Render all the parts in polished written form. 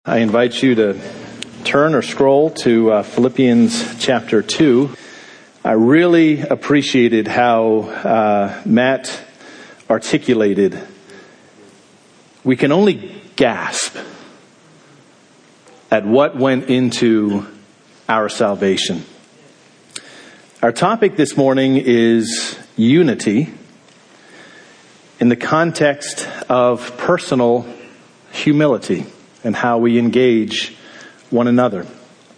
I invite you to turn or scroll to Philippians chapter 2. I really appreciated how Matt articulated. We can only gasp at what went into our salvation. Our topic this morning is unity in the context of personal humility and how we engage one another.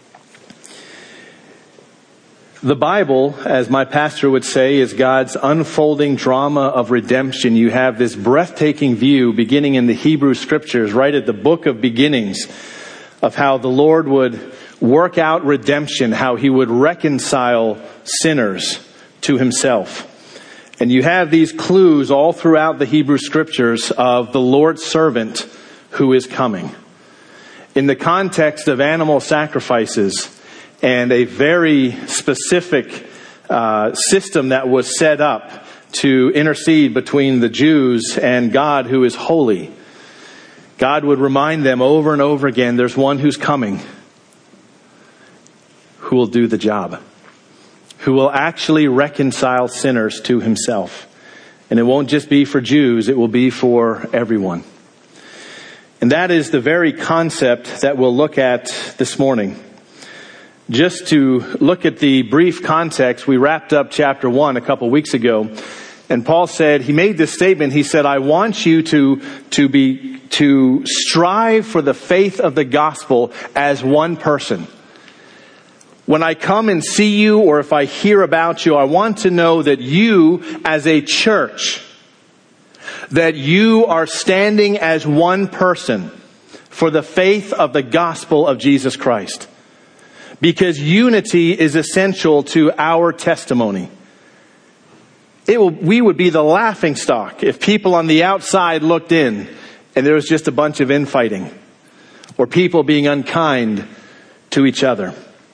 The Bible, as my pastor would say, is God's unfolding drama of redemption. You have this breathtaking view beginning in the Hebrew Scriptures, right at the book of beginnings, of how the Lord would work out redemption, how He would reconcile sinners to Himself. And you have these clues all throughout the Hebrew Scriptures of the Lord's servant who is coming. In the context of animal sacrifices and a very specific system that was set up to intercede between the Jews and God who is holy, God would remind them over and over again, there's one who's coming who will do the job, who will actually reconcile sinners to Himself. And it won't just be for Jews, it will be for everyone. And that is the very concept that we'll look at this morning. Just to look at the brief context, we wrapped up chapter 1 a couple weeks ago. And Paul said, he made this statement, he said, I want you to strive for the faith of the gospel as one person. When I come and see you, or if I hear about you, I want to know that you as a church, that you are standing as one person for the faith of the gospel of Jesus Christ. Because unity is essential to our testimony. We would be the laughingstock if people on the outside looked in and there was just a bunch of infighting or people being unkind to each other.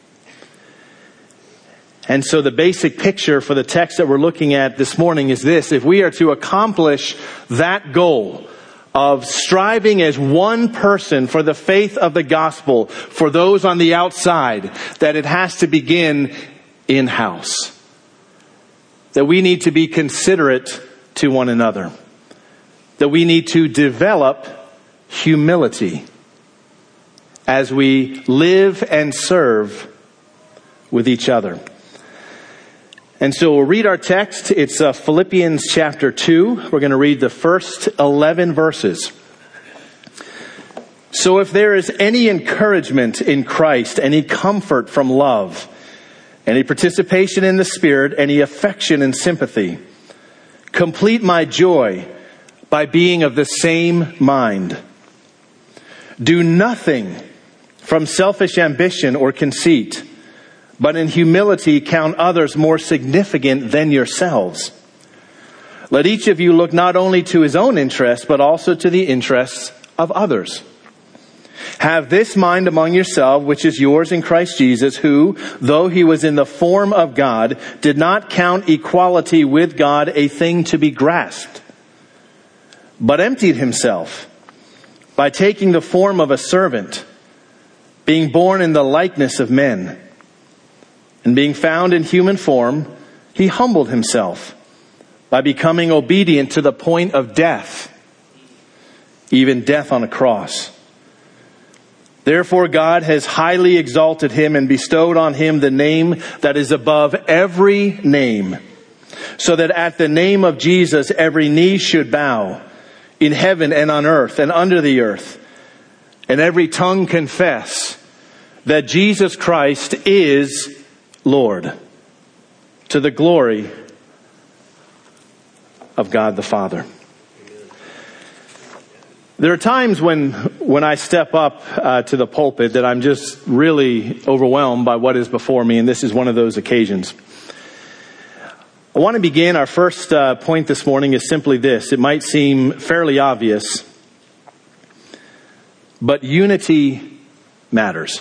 And so the basic picture for the text that we're looking at this morning is this. If we are to accomplish that goal of striving as one person for the faith of the gospel for those on the outside, that it has to begin in-house. That we need to be considerate to one another. That we need to develop humility as we live and serve with each other. And so we'll read our text. It's Philippians chapter 2. We're going to read the first 11 verses. So if there is any encouragement in Christ, any comfort from love, any participation in the Spirit, any affection and sympathy, complete my joy by being of the same mind. Do nothing from selfish ambition or conceit, but in humility count others more significant than yourselves. Let each of you look not only to his own interests, but also to the interests of others. Have this mind among yourselves, which is yours in Christ Jesus, who, though he was in the form of God, did not count equality with God a thing to be grasped, but emptied himself by taking the form of a servant, being born in the likeness of men. And being found in human form, he humbled himself by becoming obedient to the point of death, even death on a cross. Therefore God has highly exalted him and bestowed on him the name that is above every name, so that at the name of Jesus every knee should bow, in heaven and on earth and under the earth, and every tongue confess that Jesus Christ is Lord, to the glory of God the Father. There are times when I step up to the pulpit that I'm just really overwhelmed by what is before me, and this is one of those occasions. I want to begin, our first point this morning is simply this. It might seem fairly obvious, but unity matters.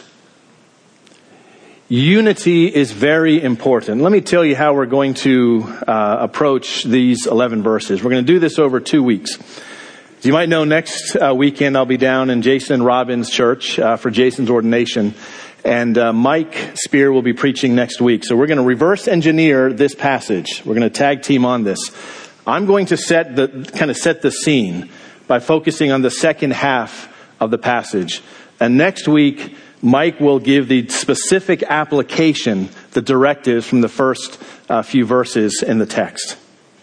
Unity is very important. Let me tell you how we're going to approach these 11 verses. We're going to do this over 2 weeks. As you might know, next weekend I'll be down in Jason and Robin's church for Jason's ordination. And Mike Spear will be preaching next week. So we're going to reverse engineer this passage. We're going to tag team on this. I'm going to set the scene by focusing on the second half of the passage. And next week, Mike will give the specific application, the directives from the first few verses in the text.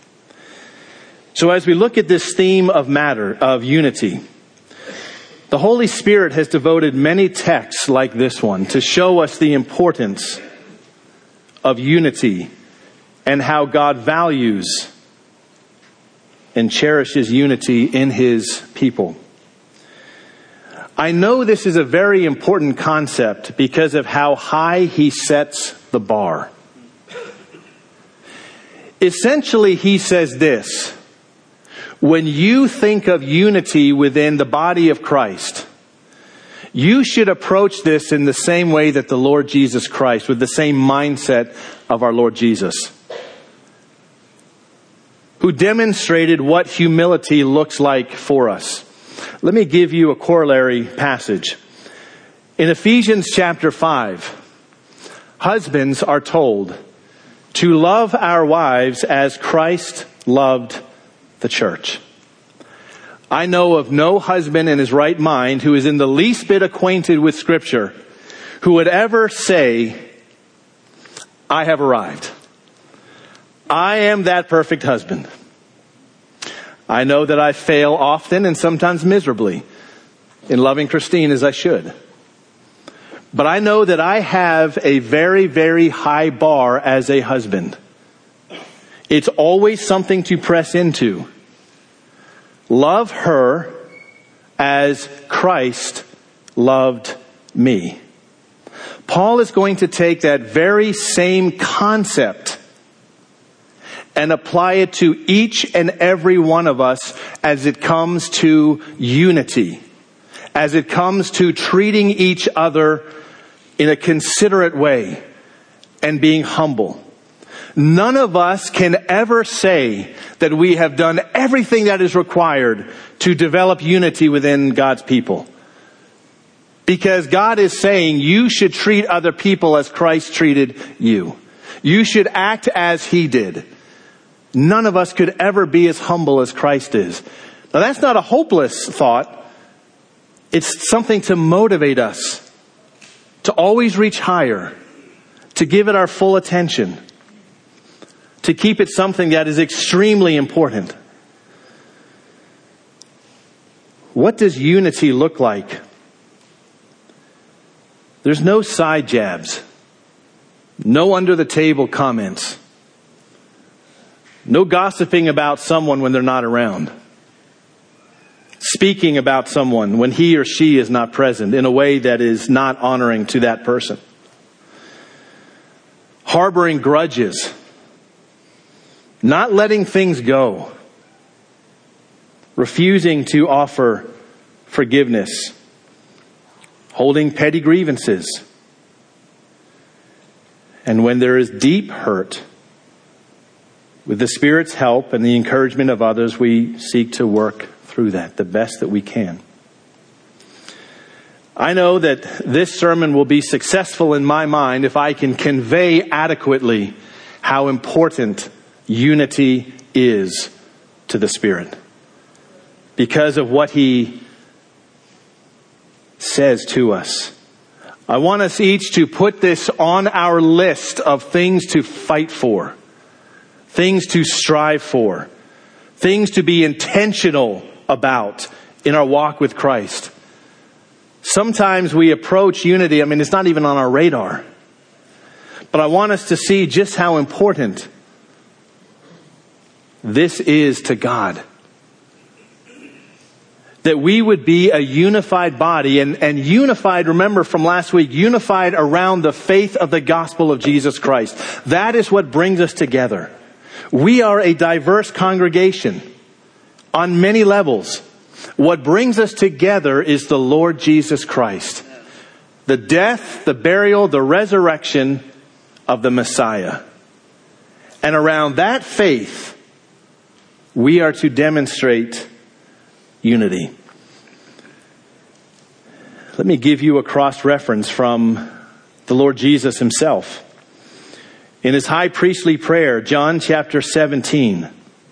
So as we look at this theme of unity, the Holy Spirit has devoted many texts like this one to show us the importance of unity and how God values and cherishes unity in His people. I know this is a very important concept because of how high He sets the bar. Essentially, He says this: when you think of unity within the body of Christ, you should approach this in the same way that the Lord Jesus Christ, with the same mindset of our Lord Jesus, who demonstrated what humility looks like for us. Let me give you a corollary passage. In Ephesians chapter 5, husbands are told to love our wives as Christ loved the church. I know of no husband in his right mind who is in the least bit acquainted with Scripture who would ever say, I have arrived. I am that perfect husband. I know that I fail often and sometimes miserably in loving Christine as I should. But I know that I have a very, very high bar as a husband. It's always something to press into. Love her as Christ loved me. Paul is going to take that very same concept and apply it to each and every one of us as it comes to unity, as it comes to treating each other in a considerate way and being humble. None of us can ever say that we have done everything that is required to develop unity within God's people. Because God is saying you should treat other people as Christ treated you. You should act as He did. None of us could ever be as humble as Christ is. Now that's not a hopeless thought. It's something to motivate us to always reach higher, to give it our full attention, to keep it something that is extremely important. What does unity look like? There's no side jabs, no under the table comments, no gossiping about someone when they're not around, speaking about someone when he or she is not present in a way that is not honoring to that person, harboring grudges, not letting things go, refusing to offer forgiveness, holding petty grievances. And when there is deep hurt, with the Spirit's help and the encouragement of others, we seek to work through that the best that we can. I know that this sermon will be successful in my mind if I can convey adequately how important unity is to the Spirit, because of what He says to us. I want us each to put this on our list of things to fight for, things to strive for, things to be intentional about in our walk with Christ. Sometimes we approach unity, it's not even on our radar. But I want us to see just how important this is to God. That we would be a unified body, and unified, remember from last week, unified around the faith of the gospel of Jesus Christ. That is what brings us together. We are a diverse congregation on many levels. What brings us together is the Lord Jesus Christ. The death, the burial, the resurrection of the Messiah. And around that faith, we are to demonstrate unity. Let me give you a cross-reference from the Lord Jesus himself. In his high priestly prayer, John chapter 17,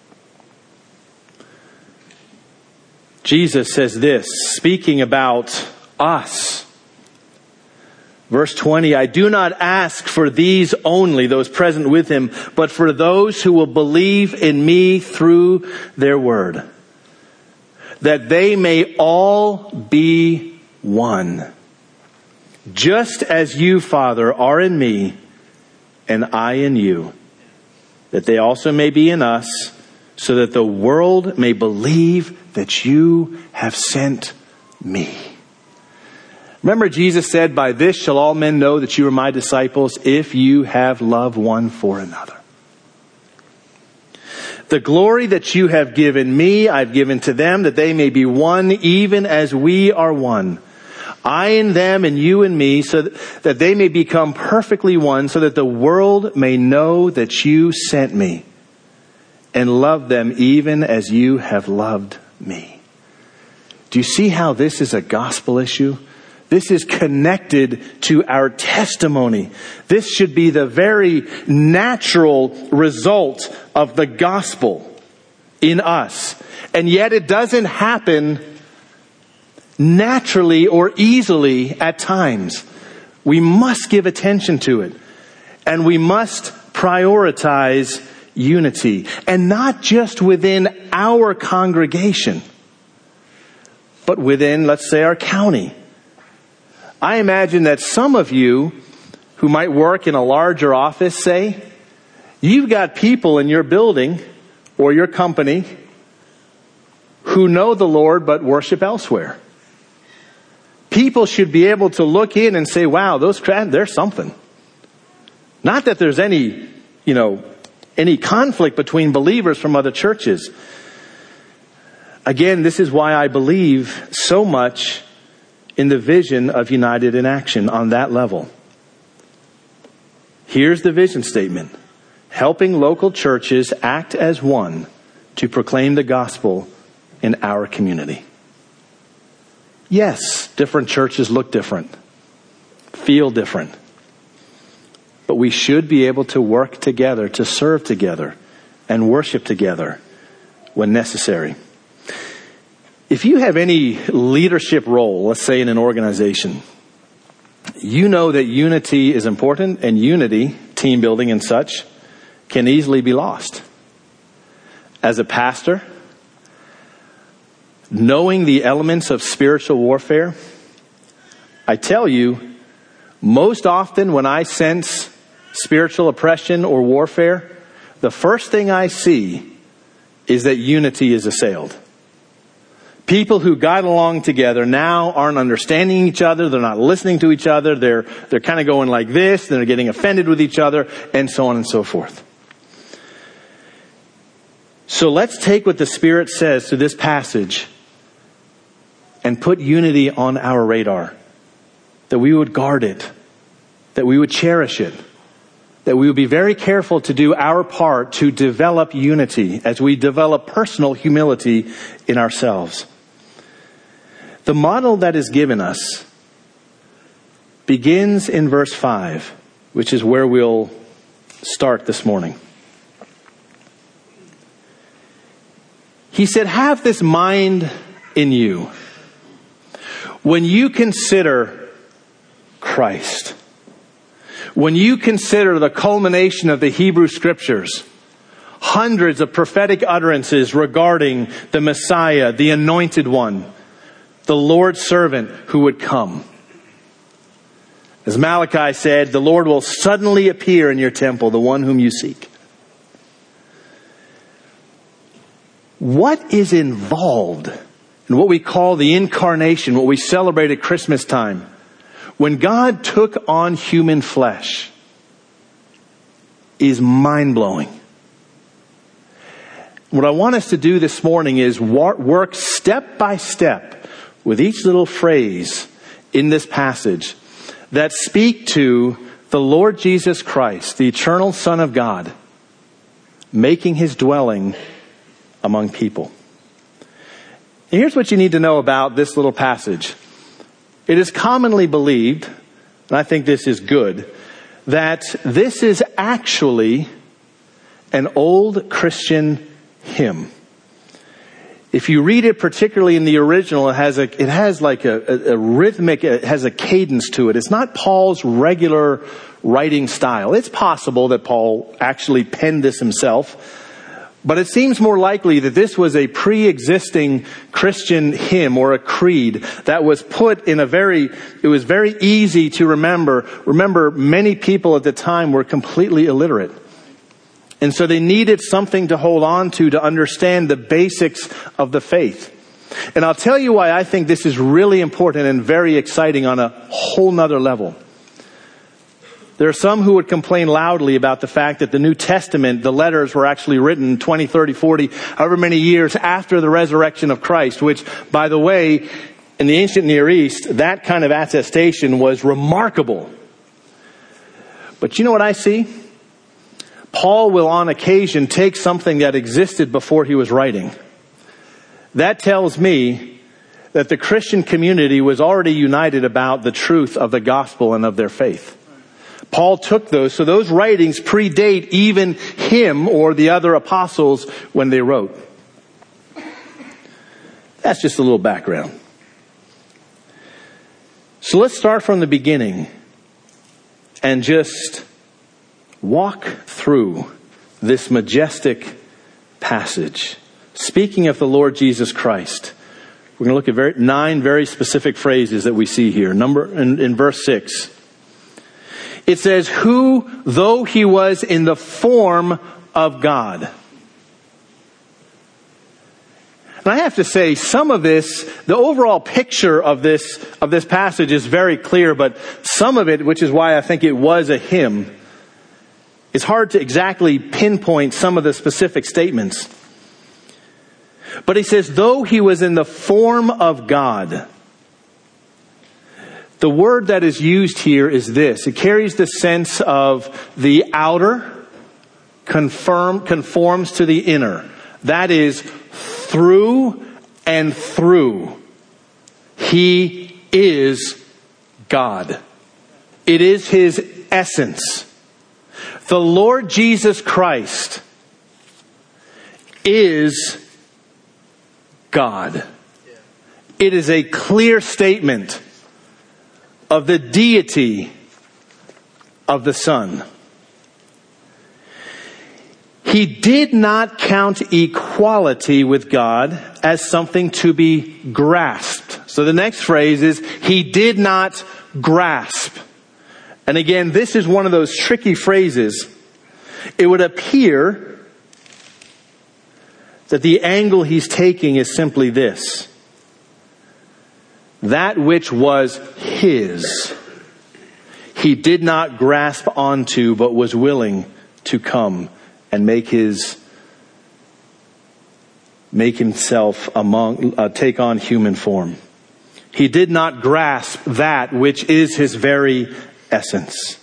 Jesus says this, speaking about us. Verse 20, I do not ask for these only, those present with him, but for those who will believe in me through their word, that they may all be one. Just as you, Father, are in me, and I in you, that they also may be in us, so that the world may believe that you have sent me. Remember, Jesus said, by this shall all men know that you are my disciples, if you have love one for another. The glory that you have given me, I've given to them, that they may be one, even as we are one. I in them and you in me, so that they may become perfectly one, so that the world may know that you sent me and love them even as you have loved me. Do you see how this is a gospel issue? This is connected to our testimony. This should be the very natural result of the gospel in us. And yet it doesn't happen naturally or easily at times. We must give attention to it. And we must prioritize unity. And not just within our congregation, but within, let's say, our county. I imagine that some of you who might work in a larger office, say, you've got people in your building or your company who know the Lord but worship elsewhere. People should be able to look in and say, wow, there's something. Not that there's any conflict between believers from other churches. Again, this is why I believe so much in the vision of United in Action on that level. Here's the vision statement. Helping local churches act as one to proclaim the gospel in our community. Yes, different churches look different, feel different. But we should be able to work together, to serve together, and worship together when necessary. If you have any leadership role, let's say in an organization, you know that unity is important, and unity, team building and such, can easily be lost. As a pastor, knowing the elements of spiritual warfare, I tell you, most often when I sense spiritual oppression or warfare, the first thing I see is that unity is assailed. People who got along together now aren't understanding each other. They're not listening to each other. They're kind of going like this. They're getting offended with each other, and so on and so forth. So let's take what the Spirit says through this passage and put unity on our radar. That we would guard it. That we would cherish it. That we would be very careful to do our part to develop unity as we develop personal humility in ourselves. The model that is given us begins in verse 5, which is where we'll start this morning. He said, have this mind in you when you consider Christ. When you consider the culmination of the Hebrew Scriptures, hundreds of prophetic utterances regarding the Messiah, the Anointed One, the Lord's servant who would come. As Malachi said, the Lord will suddenly appear in your temple, the one whom you seek. What is involved in what we call the incarnation, what we celebrate at Christmas time? When God took on human flesh is mind-blowing. What I want us to do this morning is work step by step with each little phrase in this passage that speak to the Lord Jesus Christ, the eternal Son of God, making his dwelling among people. And here's what you need to know about this little passage. It is commonly believed, and I think this is good, that this is actually an old Christian hymn. If you read it, particularly in the original, it has like a rhythmic, it has a cadence to it. It's not Paul's regular writing style. It's possible that Paul actually penned this himself, but it seems more likely that this was a pre-existing Christian hymn or a creed that was put in it was very easy to remember. Remember, many people at the time were completely illiterate. And so they needed something to hold on to understand the basics of the faith. And I'll tell you why I think this is really important and very exciting on a whole nother level. There are some who would complain loudly about the fact that the New Testament, the letters were actually written 20, 30, 40, however many years after the resurrection of Christ, which, by the way, in the ancient Near East, that kind of attestation was remarkable. But you know what I see? Paul will on occasion take something that existed before he was writing. That tells me that the Christian community was already united about the truth of the gospel and of their faith. Paul took those, so those writings predate even him or the other apostles when they wrote. That's just a little background. So let's start from the beginning and just walk through this majestic passage. Speaking of the Lord Jesus Christ, we're going to look at 9 very specific phrases that we see here. In verse 6. It says, who, though he was in the form of God. And I have to say, some of this, the overall picture of this passage is very clear, but some of it, which is why I think it was a hymn, it's hard to exactly pinpoint some of the specific statements. But he says, though he was in the form of God. The word that is used here is this. It carries the sense of the outer conforms to the inner. That is, through and through. He is God. It is his essence. The Lord Jesus Christ is God. It is a clear statement of the deity of the Son. He did not count equality with God as something to be grasped. So the next phrase is, he did not grasp. And again, this is one of those tricky phrases. It would appear that the angle he's taking is simply this. That which was his, he did not grasp onto, but was willing to come and make himself take on human form. He did not grasp that which is his very essence.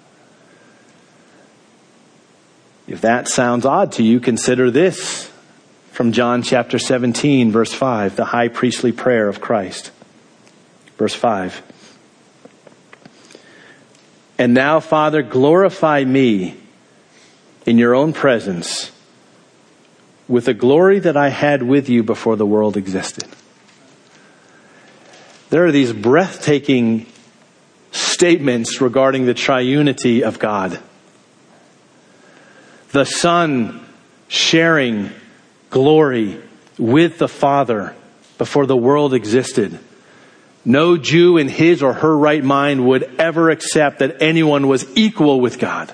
If that sounds odd to you, consider this from John chapter 17, verse 5, the high priestly prayer of Christ. Verse 5. And now, Father, glorify me in your own presence with the glory that I had with you before the world existed. There are these breathtaking statements regarding the triunity of God. The Son sharing glory with the Father before the world existed. No Jew in his or her right mind would ever accept that anyone was equal with God.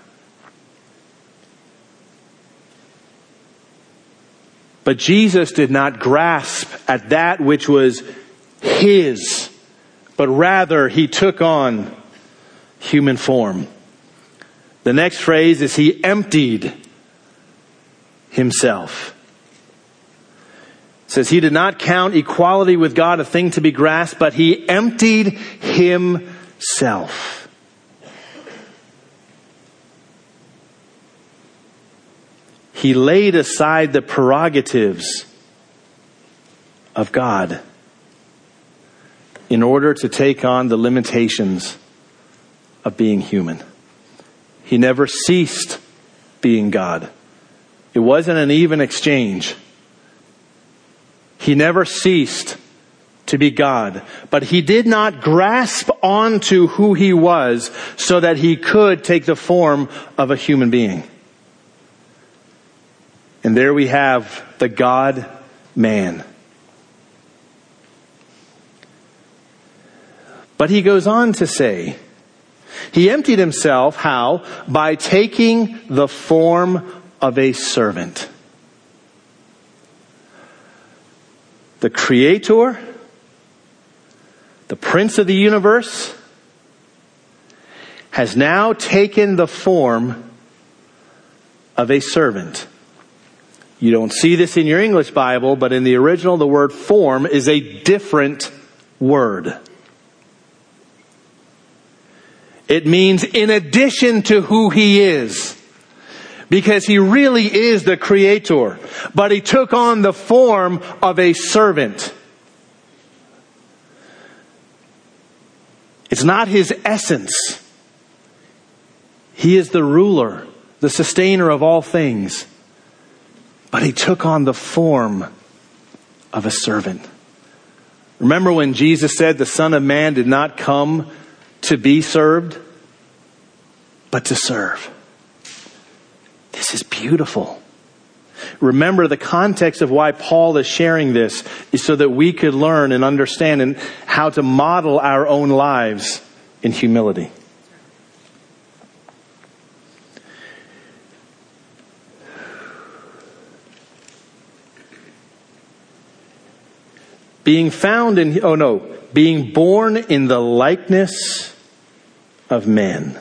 But Jesus did not grasp at that which was his, but rather he took on human form. The next phrase is he emptied himself. It says he did not count equality with God a thing to be grasped, but he emptied himself. He laid aside the prerogatives of God in order to take on the limitations of being human. He never ceased being God. It wasn't an even exchange. He never ceased to be God. But he did not grasp onto who he was so that he could take the form of a human being. And there we have the God-man. But he goes on to say, he emptied himself, how? By taking the form of a servant. The Creator, the Prince of the universe, has now taken the form of a servant. You don't see this in your English Bible, but in the original, the word form is a different word. It means in addition to who he is. Because he really is the Creator. But he took on the form of a servant. It's not his essence. He is the ruler, the sustainer of all things. But he took on the form of a servant. Remember when Jesus said the Son of Man did not come to be served, but to serve. This is beautiful. Remember, the context of why Paul is sharing this is so that we could learn and understand and how to model our own lives in humility. Being born in the likeness of men.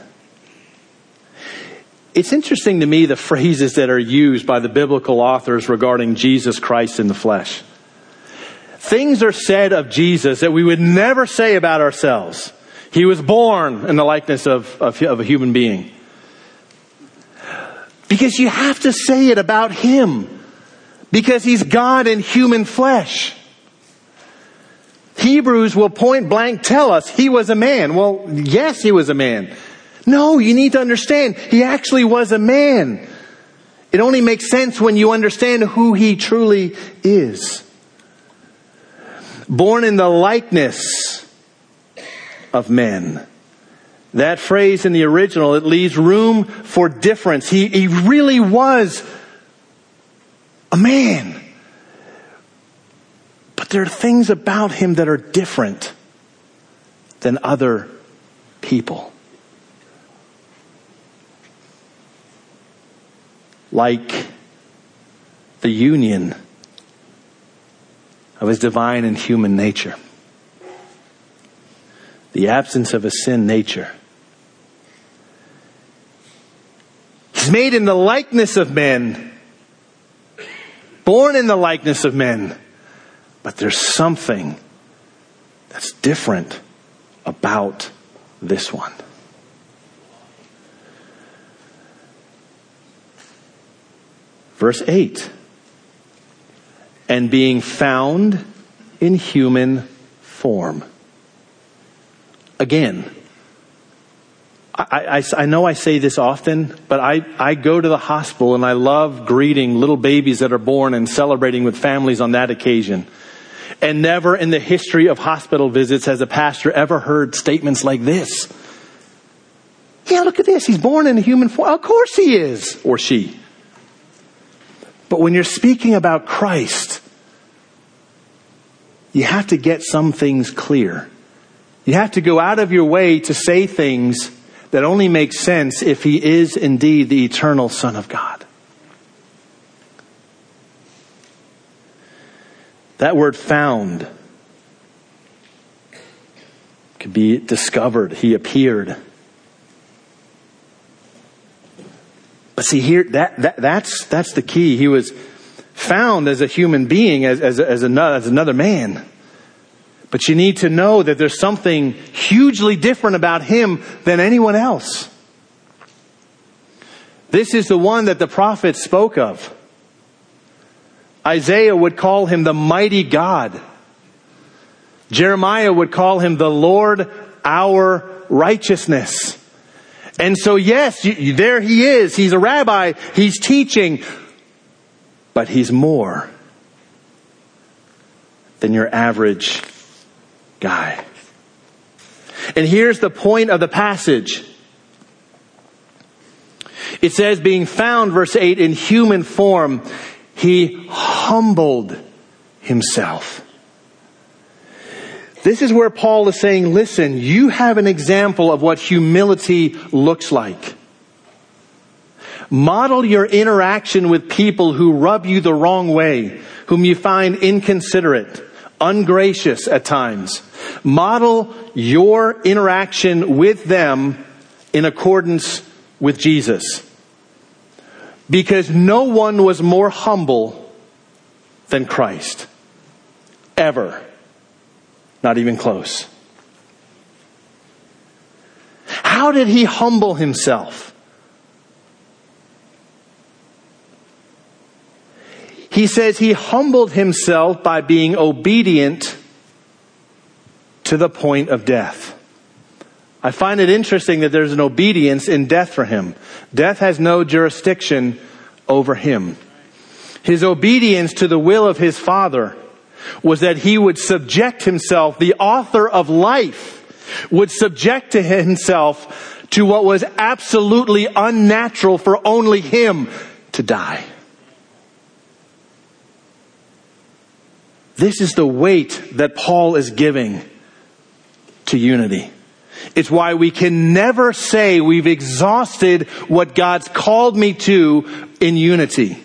It's interesting to me the phrases that are used by the biblical authors regarding Jesus Christ in the flesh. Things are said of Jesus that we would never say about ourselves. He was born in the likeness of a human being. Because you have to say it about him. Because he's God in human flesh. Hebrews will point blank tell us he was a man. Well, yes, he was a man. No, you need to understand, he actually was a man. It only makes sense when you understand who he truly is. Born in the likeness of men. That phrase in the original, it leaves room for difference. He really was a man. But there are things about him that are different than other people. Like the union of his divine and human nature. The absence of a sin nature. He's made in the likeness of men. Born in the likeness of men. But there's something that's different about this one. Verse 8. And being found in human form. Again, I know I say this often, but I go to the hospital and I love greeting little babies that are born and celebrating with families on that occasion. And never in the history of hospital visits has a pastor ever heard statements like this. Yeah, look at this. He's born in a human form. Of course he is, or she. But when you're speaking about Christ, you have to get some things clear. You have to go out of your way to say things that only make sense if he is indeed the eternal Son of God. That word found could be discovered. He appeared. But see here, that's the key. He was found as a human being, as another man. But you need to know that there's something hugely different about him than anyone else. This is the one that the prophets spoke of. Isaiah would call him the mighty God. Jeremiah would call him the Lord our righteousness. And so yes, there he is. He's a rabbi. He's teaching. But he's more than your average guy. And here's the point of the passage. It says, being found, verse 8, in human form, he humbled himself. This is where Paul is saying, listen, you have an example of what humility looks like. Model your interaction with people who rub you the wrong way, whom you find inconsiderate, ungracious at times. Model your interaction with them in accordance with Jesus. Because no one was more humble than Christ. Ever. Not even close. How did he humble himself? He says he humbled himself by being obedient to the point of death. I find it interesting that there's an obedience in death for him. Death has no jurisdiction over him. His obedience to the will of his Father was that he would subject himself, the author of life, would subject to himself to what was absolutely unnatural for only him to die. This is the weight that Paul is giving to unity. It's why we can never say we've exhausted what God's called me to in unity.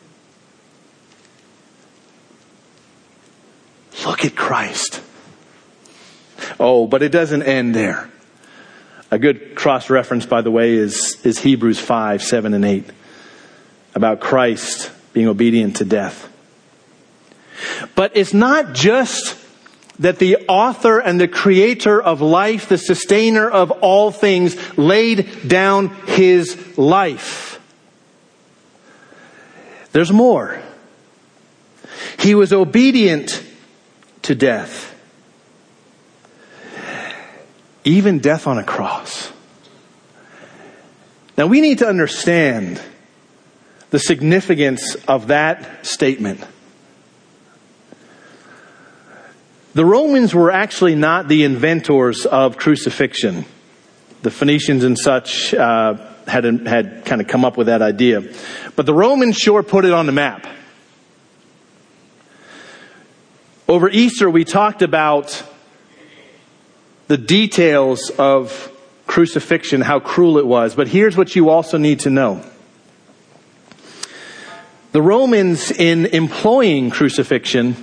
Look at Christ. Oh, but it doesn't end there. A good cross-reference, by the way, is Hebrews 5, 7, and 8. About Christ being obedient to death. But it's not just that the author and the creator of life, the sustainer of all things, laid down his life. There's more. He was obedient to death. Even death on a cross. Now we need to understand the significance of that statement. The Romans were actually not the inventors of crucifixion. The Phoenicians and such had kind of come up with that idea. But the Romans sure put it on the map. Over Easter, we talked about the details of crucifixion, how cruel it was. But here's what you also need to know. The Romans, in employing crucifixion,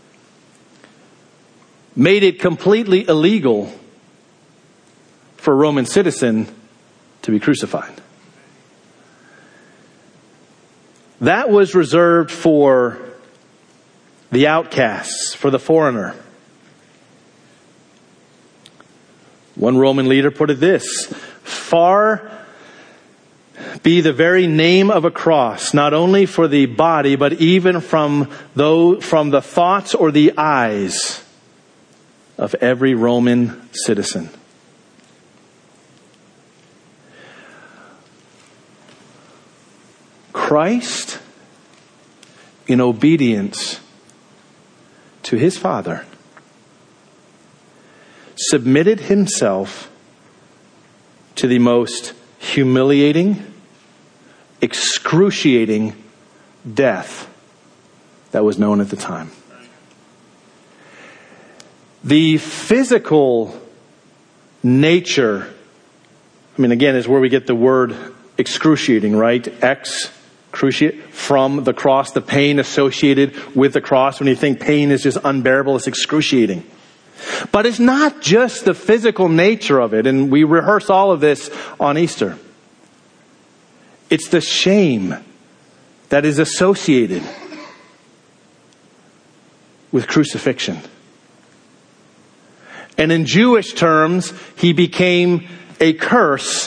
made it completely illegal for a Roman citizen to be crucified. That was reserved for the outcasts, for the foreigner. One Roman leader put it this: far be the very name of a cross, not only for the body, but even from the thoughts or the eyes of every Roman citizen. Christ, in obedience to his Father, submitted himself to the most humiliating, excruciating death that was known at the time. The physical nature, again, is where we get the word excruciating, right? Excruciate, from the cross, the pain associated with the cross. When you think pain is just unbearable, it's excruciating. But it's not just the physical nature of it, and we rehearse all of this on Easter. It's the shame that is associated with crucifixion. And in Jewish terms, he became a curse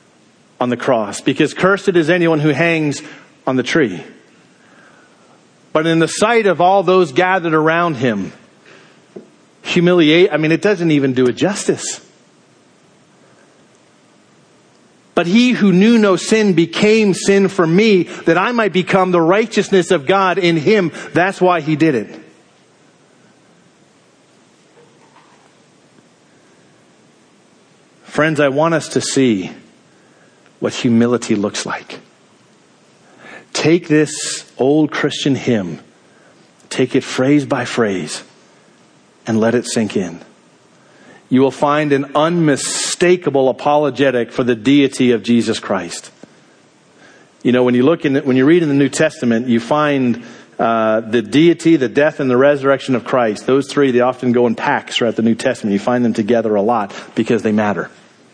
on the cross, because cursed is anyone who hangs on the tree. But in the sight of all those gathered around him, it doesn't even do it justice. But he who knew no sin became sin for me, that I might become the righteousness of God in him. That's why he did it. Friends, I want us to see what humility looks like. Take this old Christian hymn, take it phrase by phrase, and let it sink in. You will find an unmistakable apologetic for the deity of Jesus Christ. When you read in the New Testament, you find the deity, the death, and the resurrection of Christ. Those three, they often go in packs throughout the New Testament. You find them together a lot because they matter.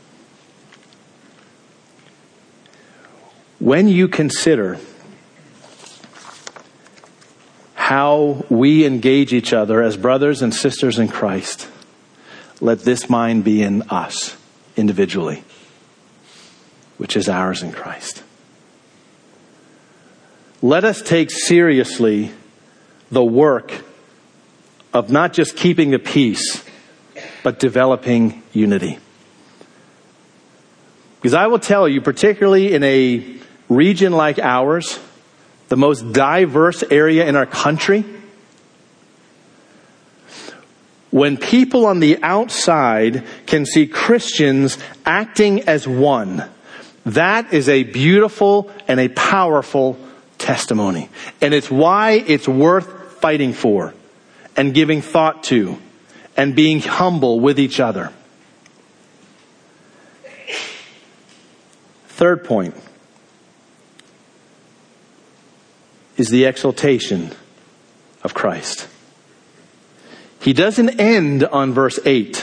When you consider how we engage each other as brothers and sisters in Christ, let this mind be in us individually, which is ours in Christ. Let us take seriously the work of not just keeping the peace, but developing unity. Because I will tell you, particularly in a region like ours, the most diverse area in our country, when people on the outside can see Christians acting as one, that is a beautiful and a powerful testimony. And it's why it's worth fighting for and giving thought to and being humble with each other. Third point is the exaltation of Christ. He doesn't end on verse 8.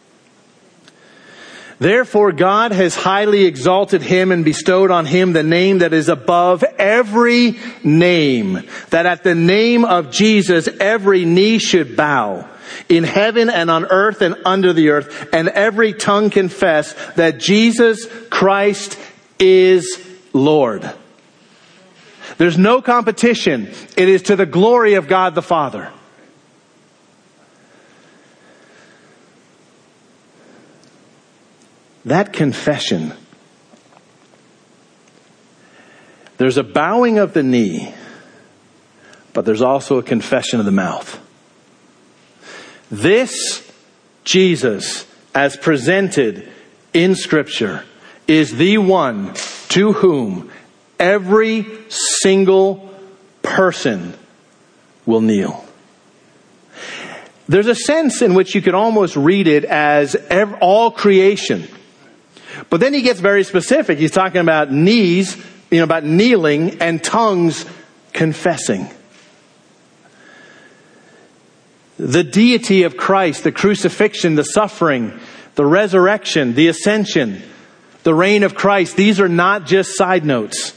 Therefore God has highly exalted him and bestowed on him the name that is above every name, that at the name of Jesus every knee should bow, in heaven and on earth and under the earth, and every tongue confess that Jesus Christ is Lord. There's no competition. It is to the glory of God the Father. That confession, there's a bowing of the knee, but there's also a confession of the mouth. This Jesus, as presented in Scripture, is the one to whom every single person will kneel. There's a sense in which you could almost read it as all creation. But then he gets very specific. He's talking about knees, about kneeling, and tongues confessing. The deity of Christ, the crucifixion, the suffering, the resurrection, the ascension, the reign of Christ, these are not just side notes.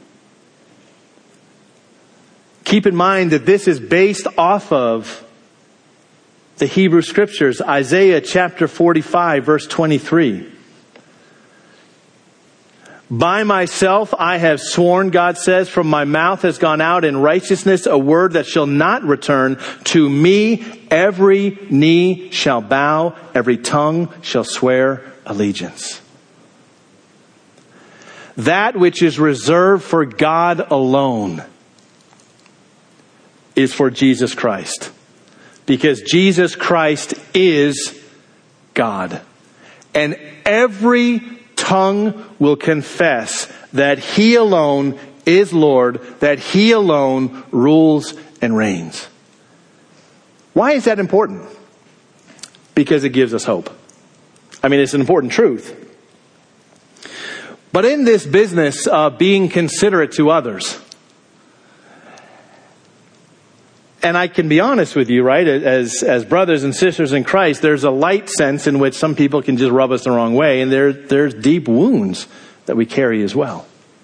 Keep in mind that this is based off of the Hebrew Scriptures. Isaiah chapter 45, verse 23. By myself I have sworn, God says, from my mouth has gone out in righteousness a word that shall not return. To me every knee shall bow, every tongue shall swear allegiance. That which is reserved for God alone is for Jesus Christ. Because Jesus Christ is God. And every tongue will confess that He alone is Lord, that He alone rules and reigns. Why is that important? Because it gives us hope. It's an important truth. But in this business of being considerate to others, and I can be honest with you, right? As brothers and sisters in Christ, there's a light sense in which some people can just rub us the wrong way. And there's deep wounds that we carry as well.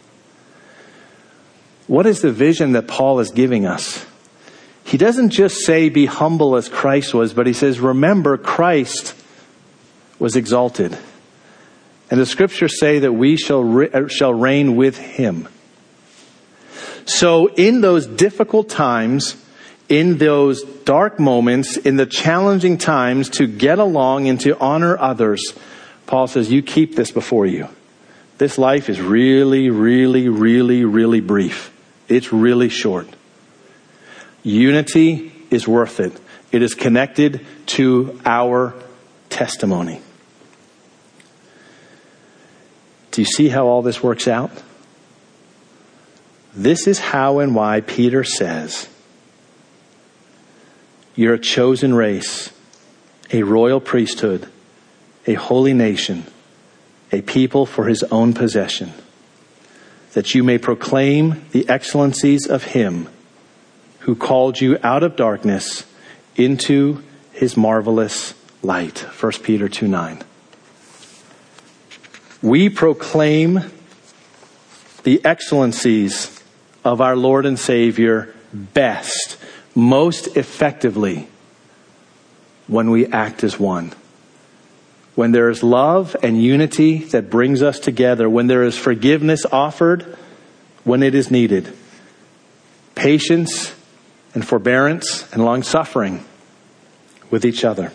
What is the vision that Paul is giving us? He doesn't just say, be humble as Christ was, but he says, remember, Christ was exalted. And the Scriptures say that we shall reign with Him. So in those difficult times, in those dark moments, in the challenging times, to get along and to honor others, Paul says, you keep this before you. This life is really, really, really, really brief. It's really short. Unity is worth it. It is connected to our testimony. Do you see how all this works out? This is how and why Peter says, you're a chosen race, a royal priesthood, a holy nation, a people for his own possession, that you may proclaim the excellencies of him who called you out of darkness into his marvelous light. 1 Peter 2:9. We proclaim the excellencies of our Lord and Savior best, most effectively, when we act as one. When there is love and unity that brings us together, when there is forgiveness offered when it is needed, patience and forbearance and long-suffering with each other.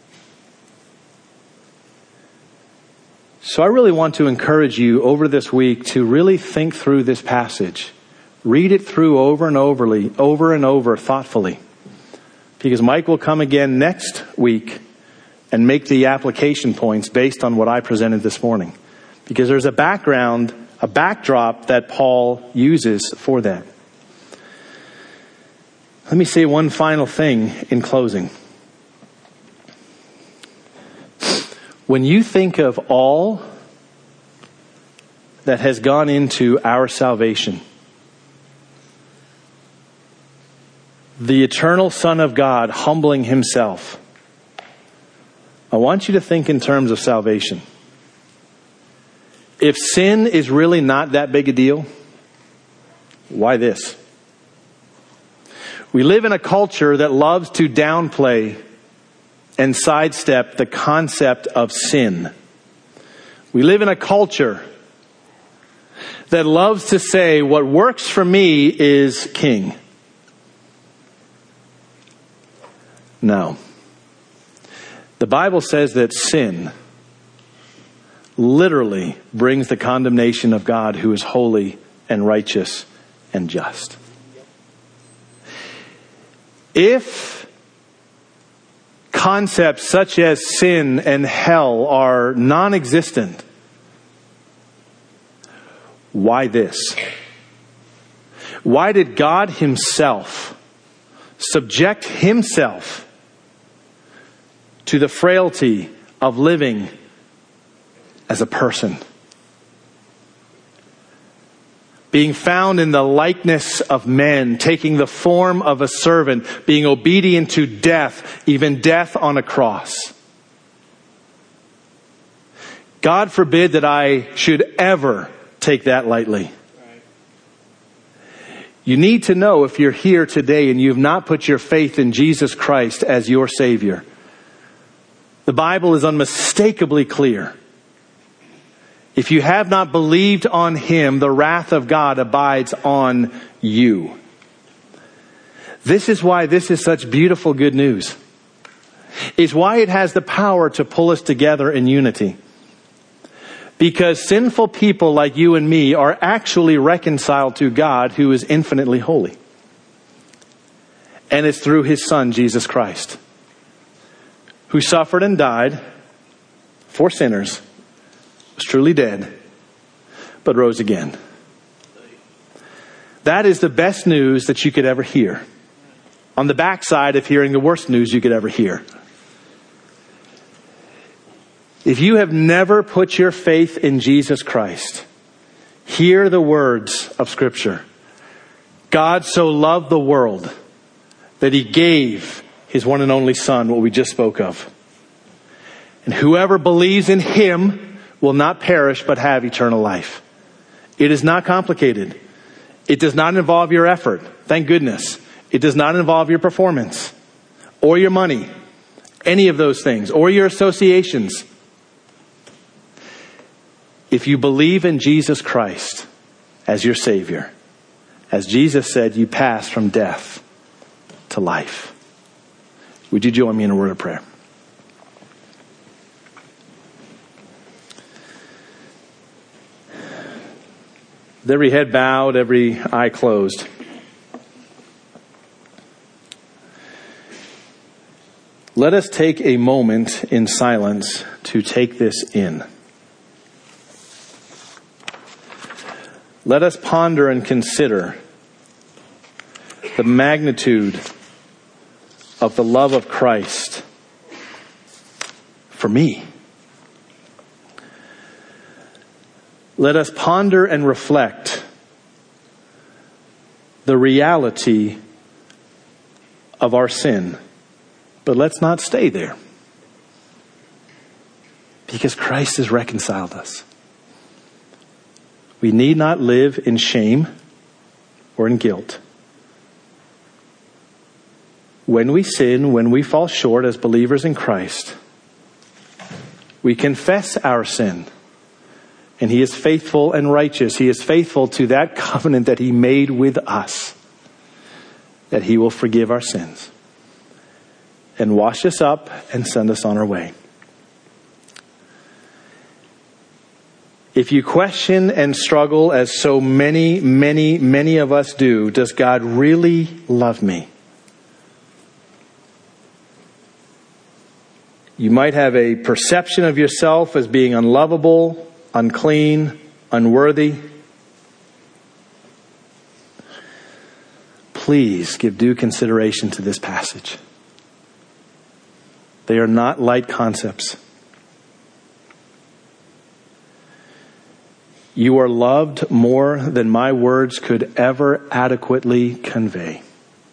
So I really want to encourage you over this week to really think through this passage. Read it through over and over thoughtfully. Because Mike will come again next week and make the application points based on what I presented this morning. Because there's a backdrop that Paul uses for that. Let me say one final thing in closing. When you think of all that has gone into our salvation, the eternal Son of God humbling himself, I want you to think in terms of salvation. If sin is really not that big a deal, why this? We live in a culture that loves to downplay and sidestep the concept of sin. We live in a culture that loves to say what works for me is king. No. The Bible says that sin literally brings the condemnation of God, who is holy and righteous and just. If concepts such as sin and hell are non-existent, why this? Why did God himself subject himself to the frailty of living as a person? Being found in the likeness of men, taking the form of a servant, being obedient to death, even death on a cross. God forbid that I should ever take that lightly. You need to know, if you're here today and you've not put your faith in Jesus Christ as your Savior, the Bible is unmistakably clear. If you have not believed on him, the wrath of God abides on you. This is why this is such beautiful good news. It's why it has the power to pull us together in unity. Because sinful people like you and me are actually reconciled to God, who is infinitely holy. And it's through his Son, Jesus Christ, who suffered and died for sinners, was truly dead, but rose again. That is the best news that you could ever hear. On the backside of hearing the worst news you could ever hear. If you have never put your faith in Jesus Christ, hear the words of Scripture. God so loved the world that he gave his one and only Son, what we just spoke of. And whoever believes in him will not perish but have eternal life. It is not complicated. It does not involve your effort. Thank goodness. It does not involve your performance or your money, any of those things, or your associations. If you believe in Jesus Christ as your Savior As Jesus said, you pass from death to life. Would you join me in a word of prayer? With every head bowed, every eye closed. Let us take a moment in silence to take this in. Let us ponder and consider the magnitude of the love of Christ for me. Let us ponder and reflect the reality of our sin. But let's not stay there, because Christ has reconciled us. We need not live in shame or in guilt. When we sin, when we fall short as believers in Christ, we confess our sin. And He is faithful and righteous. He is faithful to that covenant that He made with us, that He will forgive our sins and wash us up and send us on our way. If you question and struggle, as so many of us do, does God really love me? You might have a perception of yourself as being unlovable, unclean, unworthy. Please give due consideration to this passage. They are not light concepts. You are loved more than my words could ever adequately convey.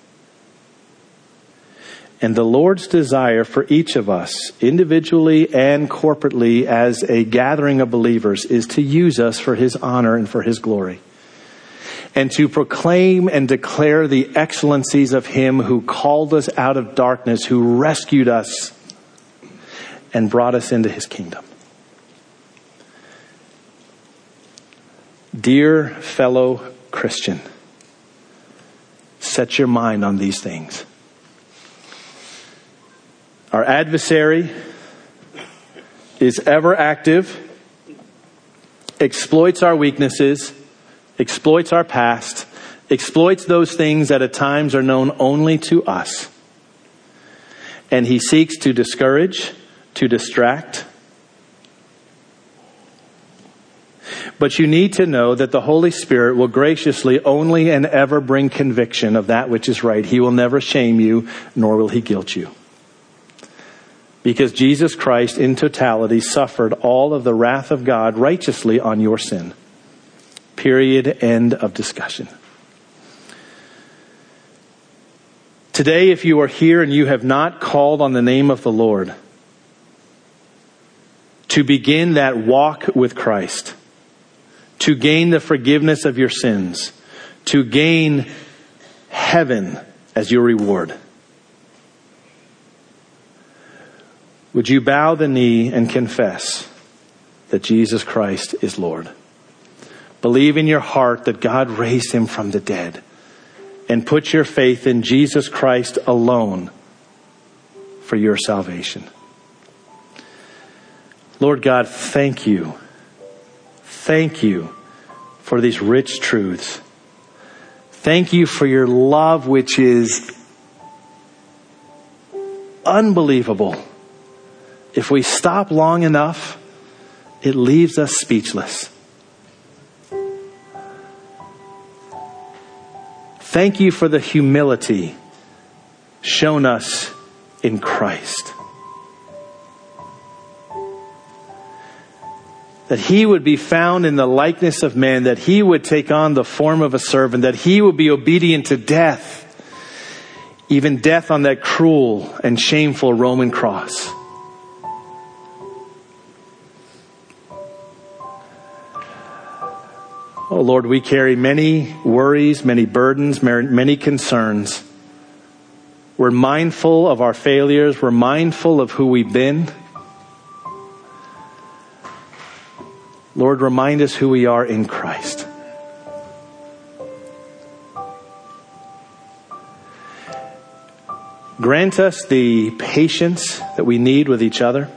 And the Lord's desire for each of us, individually and corporately as a gathering of believers, is to use us for His honor and for His glory. And to proclaim and declare the excellencies of Him who called us out of darkness, who rescued us and brought us into His kingdom. Dear fellow Christian, set your mind on these things. Our adversary is ever active, exploits our weaknesses, exploits our past, exploits those things that at times are known only to us. And he seeks to discourage, to distract. But you need to know that the Holy Spirit will graciously only and ever bring conviction of that which is right. He will never shame you, nor will he guilt you. Because Jesus Christ in totality suffered all of the wrath of God righteously on your sin. Period. End of discussion. Today, if you are here and you have not called on the name of the Lord to begin that walk with Christ, to gain the forgiveness of your sins, to gain heaven as your reward, would you bow the knee and confess that Jesus Christ is Lord? Believe in your heart that God raised him from the dead, and put your faith in Jesus Christ alone for your salvation. Lord God, thank you. Thank you for these rich truths. Thank you for your love, which is unbelievable. If we stop long enough, it leaves us speechless. Thank you for the humility shown us in Christ. That he would be found in the likeness of man, that he would take on the form of a servant, that he would be obedient to death, even death on that cruel and shameful Roman cross. Oh Lord, we carry many worries, many burdens, many concerns. We're mindful of our failures. We're mindful of who we've been. Lord, remind us who we are in Christ. Grant us the patience that we need with each other.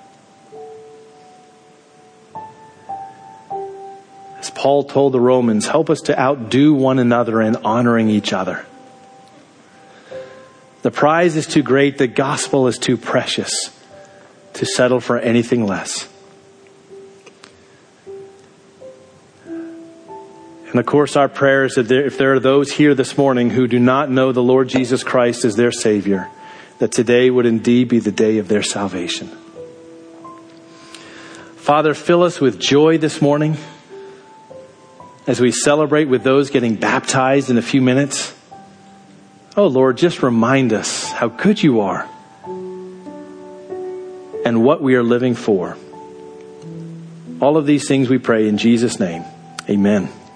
As Paul told the Romans, help us to outdo one another in honoring each other. The prize is too great, the gospel is too precious to settle for anything less. And of course, our prayer is that if there are those here this morning who do not know the Lord Jesus Christ as their Savior, that today would indeed be the day of their salvation. Father, fill us with joy this morning as we celebrate with those getting baptized in a few minutes. Oh Lord, just remind us how good you are and what we are living for. All of these things we pray in Jesus' name. Amen.